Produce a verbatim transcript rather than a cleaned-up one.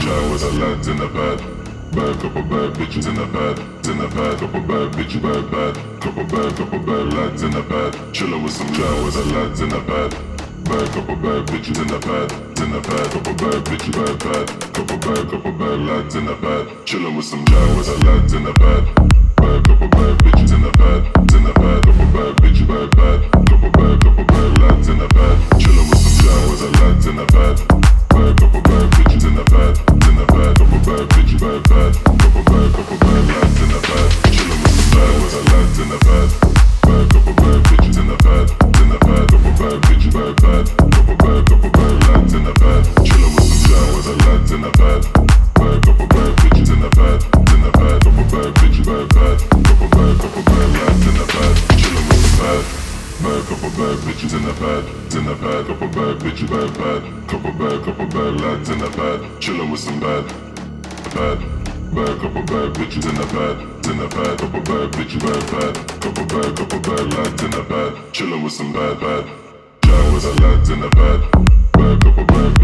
showers of lads in the bed. Bad couple bad bitches in the bed. In the bed, couple bad bitches bad bad. Couple bad, couple bad lads in the bed. Chillin' with some showers of lads in the bed. Bad couple bad bitches in the bed. In the bed, couple bad bitches bad bad. Couple bad, couple bad lads in the bed. Chillin' with some showers of lads in the bed. Bad couple bad bitches in the bed. In the bed, couple bad bitches bad bad. Couple bad, couple bad lads in the bed. Chillin' with some showers of lads in the bed. Bad couple bad bitches in the bed. In the bed, couple bad bitches bad bad. Couple bad, couple bad lads in the bed. Chillin' with some showers of lads in the bed. Bad couple bad bitches in the bed. In the bed, couple bad bitches bad bad. Couple bad, couple bad lads in the bed. Chillin' with some showers of lads in the bed. Bad couple bad bitches in the bed. In the bed, couple bad bitches bad bad. Couple bad, couple bad lads in the bed. Chillin' with some bad. Bad couple bad bitches in the bed. In the bed, couple bad bitches bad bad. Couple bad, couple bad lads in the bed. Chillin' with some bad. Bad. Bad couple bad bitches in the bed. In the bed, couple bad bitches bad bad. Couple bad, couple bad lads in the bed. Chillin' with some bad bad. Showers of lads in the bed. Bad couple bad